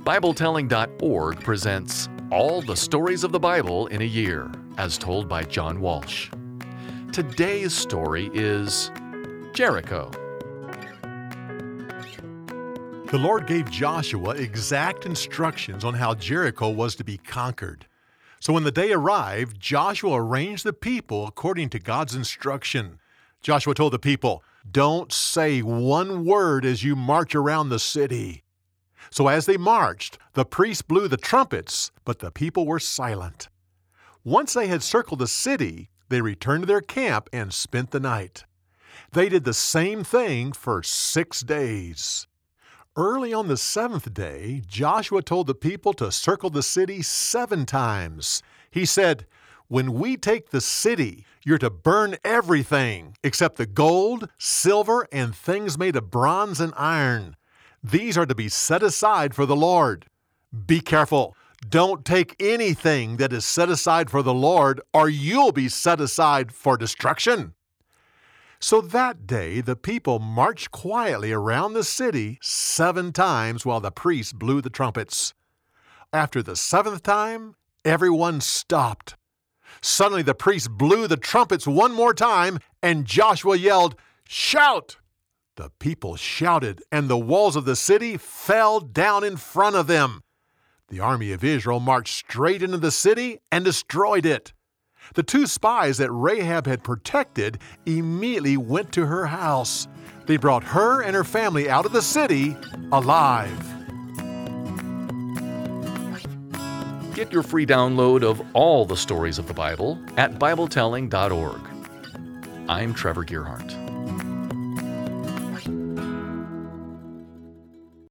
BibleTelling.org presents All the Stories of the Bible in a Year, as told by John Walsh. Today's story is Jericho. The Lord gave Joshua exact instructions on how Jericho was to be conquered. So when the day arrived, Joshua arranged the people according to God's instruction. Joshua told the people, "Don't say one word as you march around the city." So as they marched, the priests blew the trumpets, but the people were silent. Once they had circled the city, they returned to their camp and spent the night. They did the same thing for 6 days. Early on the 7th day, Joshua told the people to circle the city 7 times. He said, "When we take the city, you're to burn everything except the gold, silver, and things made of bronze and iron. These are to be set aside for the Lord. Be careful. Don't take anything that is set aside for the Lord, or you'll be set aside for destruction." So that day, the people marched quietly around the city 7 times while the priests blew the trumpets. After the 7th time, everyone stopped. Suddenly, the priests blew the trumpets one more time, and Joshua yelled, "Shout!" The people shouted, and the walls of the city fell down in front of them. The army of Israel marched straight into the city and destroyed it. The 2 spies that Rahab had protected immediately went to her house. They brought her and her family out of the city alive. Get your free download of all the stories of the Bible at BibleTelling.org. I'm Trevor Gearhart.